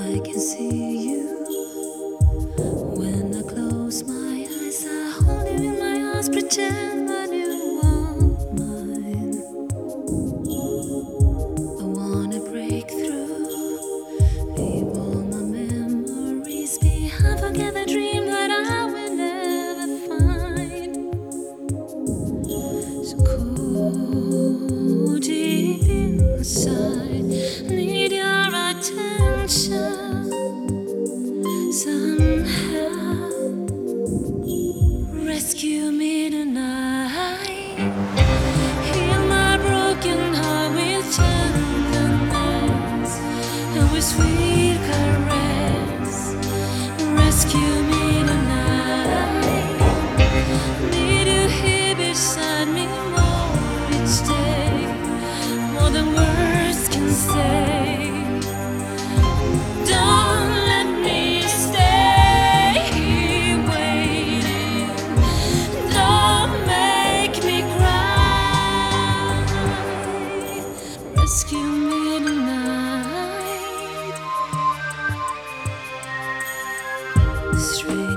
I can see you. When I close my eyes, I hold you in my arms, pretend that you are mine. I wanna break through, leave all my memories behind, forget the dream that I will never find. So cold deep inside, need your attention. Somehow rescue me tonight. Heal my broken heart with tenderness and with sweet caress. Rescue me tonight. Need you here beside me more each day, more than words can say. Don't let me stay here waiting. Don't make me cry. Rescue me tonight. Straight